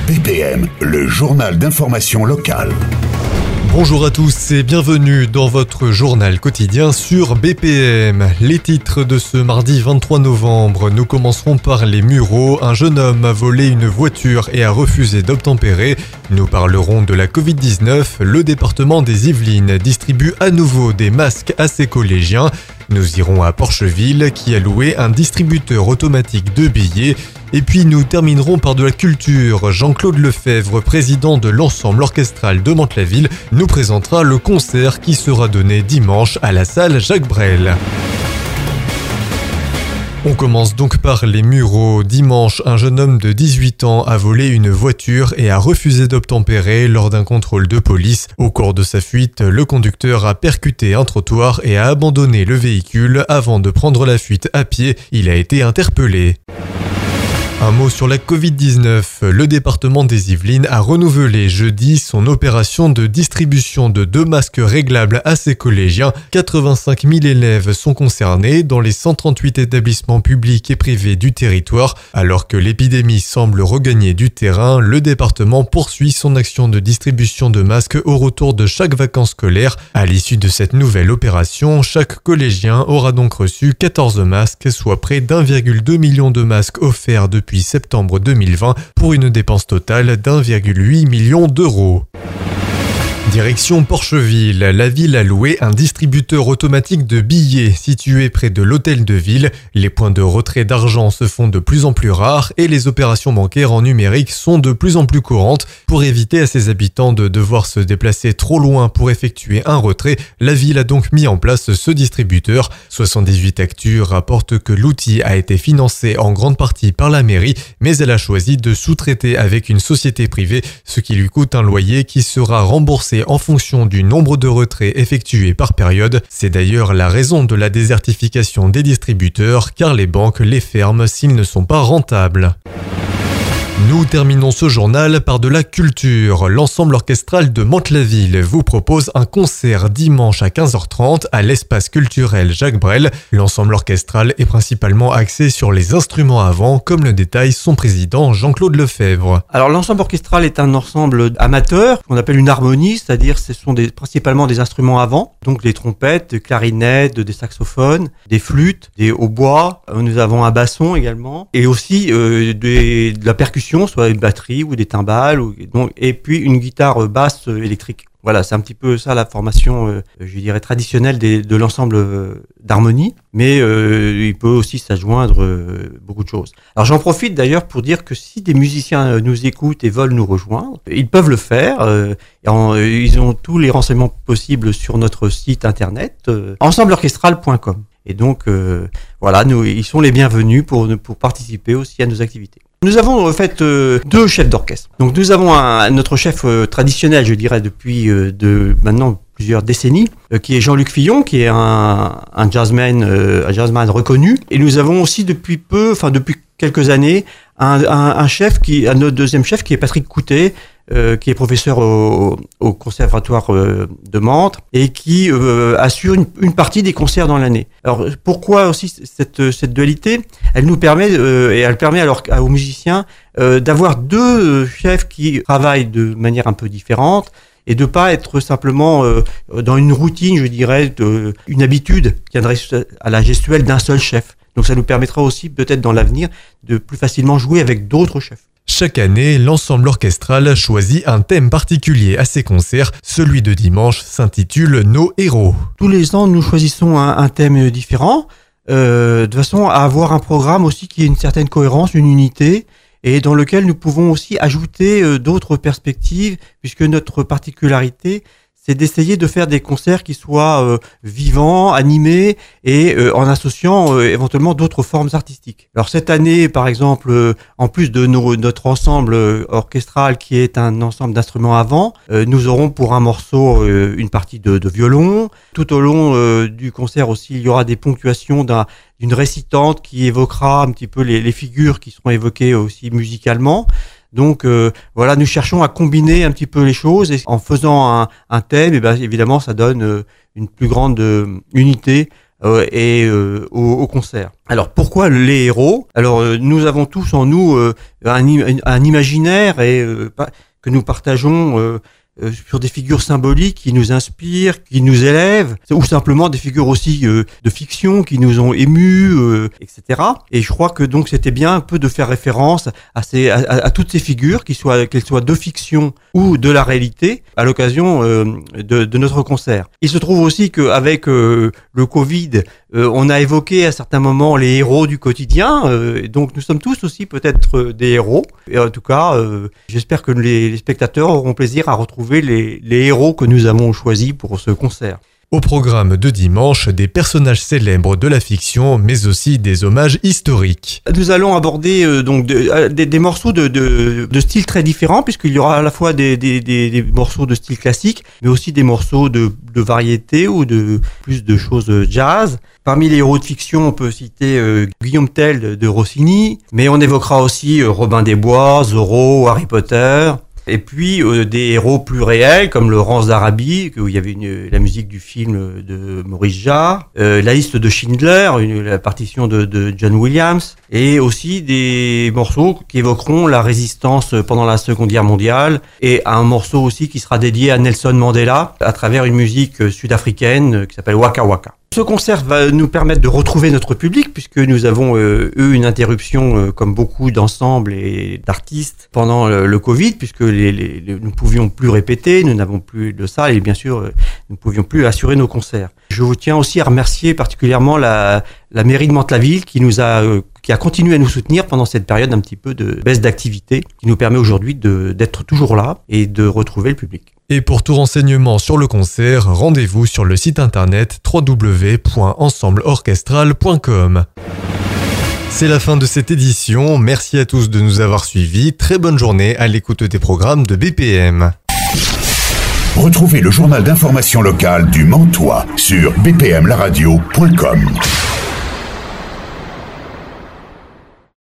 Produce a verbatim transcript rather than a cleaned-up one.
B P M, le journal d'information locale. Bonjour à tous et bienvenue dans votre journal quotidien sur B P M. Les titres de ce mardi vingt-trois novembre. Nous commencerons par les Mureaux. Un jeune homme a volé une voiture et a refusé d'obtempérer. Nous parlerons de la covid dix-neuf. Le département des Yvelines distribue à nouveau des masques à ses collégiens. Nous irons à Porcheville qui a loué un distributeur automatique de billets. Et puis nous terminerons par de la culture. Jean-Claude Lefebvre, président de l'ensemble orchestral de Mantes-la-Ville, nous présentera le concert qui sera donné dimanche à la salle Jacques Brel. On commence donc par les Mureaux. Dimanche, un jeune homme de dix-huit ans a volé une voiture et a refusé d'obtempérer lors d'un contrôle de police. Au cours de sa fuite, le conducteur a percuté un trottoir et a abandonné le véhicule avant de prendre la fuite à pied. Il a été interpellé. Un mot sur la covid dix-neuf. Le département des Yvelines a renouvelé jeudi son opération de distribution de deux masques réglables à ses collégiens. quatre-vingt-cinq mille élèves sont concernés dans les cent trente-huit établissements publics et privés du territoire. Alors que l'épidémie semble regagner du terrain, le département poursuit son action de distribution de masques au retour de chaque vacances scolaires. À l'issue de cette nouvelle opération, chaque collégien aura donc reçu quatorze masques, soit près d'un virgule deux million de masques offerts depuis depuis septembre deux mille vingt pour une dépense totale d'un virgule huit million d'euros. Direction Porcheville, la ville a loué un distributeur automatique de billets situé près de l'hôtel de ville. Les points de retrait d'argent se font de plus en plus rares et les opérations bancaires en numérique sont de plus en plus courantes. Pour éviter à ses habitants de devoir se déplacer trop loin pour effectuer un retrait, la ville a donc mis en place ce distributeur. soixante-dix-huit Actu rapporte que l'outil a été financé en grande partie par la mairie, mais elle a choisi de sous-traiter avec une société privée, ce qui lui coûte un loyer qui sera remboursé en fonction du nombre de retraits effectués par période. C'est d'ailleurs la raison de la désertification des distributeurs, car les banques les ferment s'ils ne sont pas rentables. Nous terminons ce journal par de la culture. L'ensemble orchestral de Mantes-la-Ville vous propose un concert dimanche à quinze heures trente à l'espace culturel Jacques Brel. L'ensemble orchestral est principalement axé sur les instruments à vent, comme le détaille son président Jean-Claude Lefebvre. Alors l'ensemble orchestral est un ensemble amateur, qu'on appelle une harmonie, c'est-à-dire ce sont des, principalement des instruments à vent, donc des trompettes, des clarinettes, des saxophones, des flûtes, des hautbois, nous avons un basson également, et aussi euh, des, de la percussion, soit une batterie ou des timbales, ou, donc, et puis une guitare basse électrique. Voilà, c'est un petit peu ça la formation, euh, je dirais, traditionnelle des, de l'ensemble euh, d'harmonie, mais euh, il peut aussi s'adjoindre euh, beaucoup de choses. Alors j'en profite d'ailleurs pour dire que si des musiciens nous écoutent et veulent nous rejoindre, ils peuvent le faire. Euh, en, ils ont tous les renseignements possibles sur notre site internet, euh, ensemble orchestral point com. Et donc, euh, voilà, nous, ils sont les bienvenus pour, pour participer aussi à nos activités. Nous avons en fait euh, deux chefs d'orchestre. Donc nous avons un, notre chef euh, traditionnel, je dirais depuis euh, de maintenant plusieurs décennies, euh, qui est Jean-Luc Fillon, qui est un, un jazzman, euh, un jazzman reconnu. Et nous avons aussi depuis peu, enfin depuis quelques années, un, un, un chef qui, un notre deuxième chef, qui est Patrick Coutet, euh, qui est professeur au, au conservatoire euh, de Mantes et qui euh, assure une, une partie des concerts dans l'année. Alors pourquoi aussi cette, cette dualité ? Elle nous permet euh, et elle permet alors aux musiciens euh, d'avoir deux chefs qui travaillent de manière un peu différente et de pas être simplement euh, dans une routine, je dirais, de, une habitude qui viendrait à la gestuelle d'un seul chef. Donc ça nous permettra aussi peut-être dans l'avenir de plus facilement jouer avec d'autres chefs. Chaque année, l'ensemble orchestral choisit un thème particulier à ses concerts. Celui de dimanche s'intitule « Nos héros ». Tous les ans, nous choisissons un, un thème différent, euh, de façon à avoir un programme aussi qui ait une certaine cohérence, une unité, et dans lequel nous pouvons aussi ajouter euh, d'autres perspectives, puisque notre particularité, c'est d'essayer de faire des concerts qui soient euh, vivants, animés et euh, en associant euh, éventuellement d'autres formes artistiques. Alors cette année, par exemple, euh, en plus de nos, notre ensemble orchestral qui est un ensemble d'instruments à vent, euh, nous aurons pour un morceau euh, une partie de, de violon. Tout au long euh, du concert aussi, il y aura des ponctuations d'un, d'une récitante qui évoquera un petit peu les, les figures qui seront évoquées aussi musicalement. Donc euh, voilà, nous cherchons à combiner un petit peu les choses et en faisant un, un thème, et bien évidemment ça donne euh, une plus grande euh, unité euh, et euh, au, au concert. Alors pourquoi les héros ? Alors euh, nous avons tous en nous euh, un, un imaginaire et euh, que nous partageons euh, euh, sur des figures symboliques qui nous inspirent, qui nous élèvent, ou simplement des figures aussi euh, de fiction qui nous ont émus, euh, et cetera. Et je crois que donc c'était bien un peu de faire référence à, ces, à, à toutes ces figures, qu'elles soient, qu'elles soient de fiction ou de la réalité, à l'occasion euh, de, de notre concert. Il se trouve aussi qu'avec euh, le Covid, euh, on a évoqué à certains moments les héros du quotidien, euh, donc nous sommes tous aussi peut-être des héros. Et en tout cas, euh, j'espère que les, les spectateurs auront plaisir à retrouver les, les héros que nous avons choisis pour ce concert. Au programme de dimanche, des personnages célèbres de la fiction, mais aussi des hommages historiques. Nous allons aborder euh, donc de, des, des morceaux de, de, de styles très différents, puisqu'il y aura à la fois des, des, des, des morceaux de style classique, mais aussi des morceaux de, de variété ou de plus de choses jazz. Parmi les héros de fiction, on peut citer euh, Guillaume Tell de, de Rossini, mais on évoquera aussi euh, Robin des Bois, Zorro, Harry Potter. Et puis euh, des héros plus réels comme le Rance d'Arabie, où il y avait une, la musique du film de Maurice Jarre, euh, la liste de Schindler, une, la partition de, de John Williams, et aussi des morceaux qui évoqueront la résistance pendant la Seconde Guerre mondiale, et un morceau aussi qui sera dédié à Nelson Mandela à travers une musique sud-africaine qui s'appelle Waka Waka. Ce concert va nous permettre de retrouver notre public puisque nous avons euh, eu une interruption euh, comme beaucoup d'ensembles et d'artistes pendant le, le Covid puisque les, les, les, nous ne pouvions plus répéter, nous n'avons plus de salle et bien sûr euh, nous ne pouvions plus assurer nos concerts. Je vous tiens aussi à remercier particulièrement la, la mairie de Mantes-la-Ville qui nous a euh, qui a continué à nous soutenir pendant cette période un petit peu de baisse d'activité qui nous permet aujourd'hui de, d'être toujours là et de retrouver le public. Et pour tout renseignement sur le concert, rendez-vous sur le site internet w w w point ensemble orchestral point com. C'est la fin de cette édition, merci à tous de nous avoir suivis, très bonne journée à l'écoute des programmes de B P M. Retrouvez le journal d'information locale du Mantois sur b p m la radio point com.